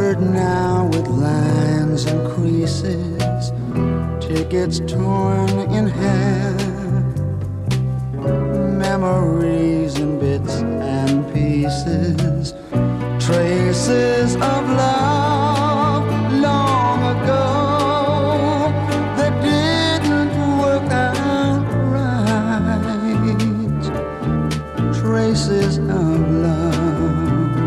covered now with lines and creases, tickets torn in half, memories in bits and pieces, traces of love long ago that didn't work out right, traces of love.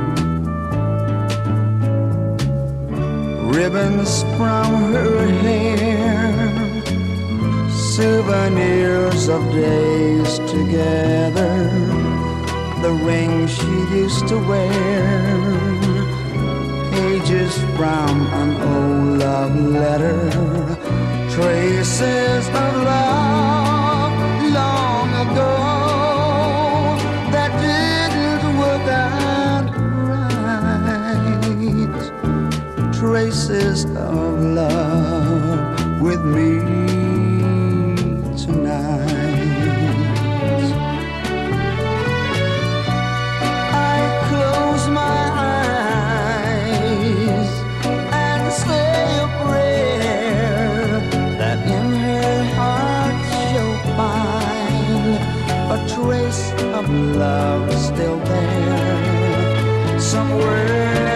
Ribbons from her hair, souvenirs of days together, the ring she used to wear, pages from an old love letter, traces of love long ago that didn't work out right, traces of love with me tonight. I close my eyes and say a prayer that in her heart she'll find a trace of love still there somewhere.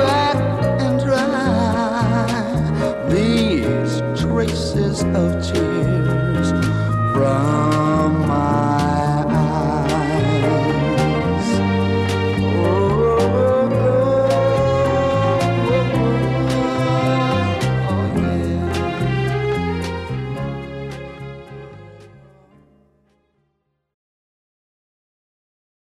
Traces of tears